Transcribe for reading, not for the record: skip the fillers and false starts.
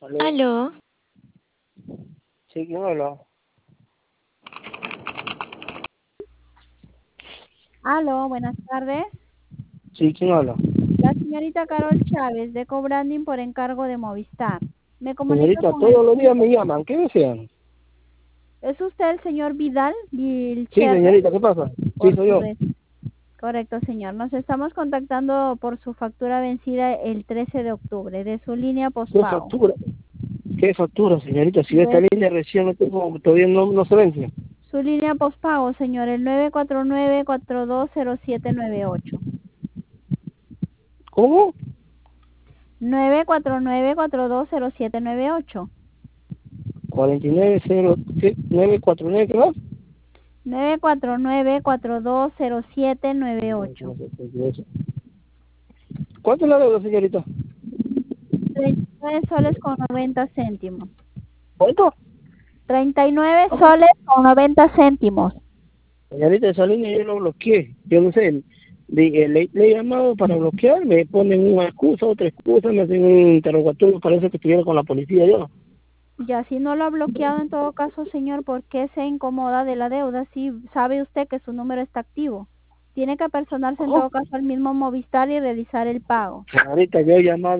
Aló. Aló, Sí, ¿quién habla? Aló, buenas tardes. Sí, ¿quién habla? La señorita Carol Chávez, de Cobranding por encargo de Movistar. Me comunico Señorita, con el... todos los días me llaman. ¿Qué desean? ¿Es usted el señor Vidal Sí, Vilcherre? señorita, ¿qué pasa? Sí, Por soy yo. correcto. Correcto, señor. Nos estamos contactando por su factura vencida el 13 de octubre, de su línea ¿Qué postpago. factura? ¿Qué factura, señorita? Si esta De línea recién no tengo, todavía no se vence. su línea postpago, señor, el 949-420798. ¿Cómo? 949-420798. 490, ¿qué más? 949-420798. ¿Cuánto es la deuda, señorita? 39 soles con 90 céntimos. ¿Cuánto? 39 soles con 90 céntimos. Señorita, esa línea yo lo bloqueé. Yo no sé. Le he llamado para bloquear, me ponen una excusa, otra excusa, me hacen un interrogatorio, parece que estuviera con la policía yo. Ya si no lo ha bloqueado en todo caso, señor, ¿por qué se incomoda de la deuda si sabe usted que su número está activo? Tiene que personarse en ¿Cómo? todo caso al mismo Movistar y realizar el pago. Señorita, yo he llamado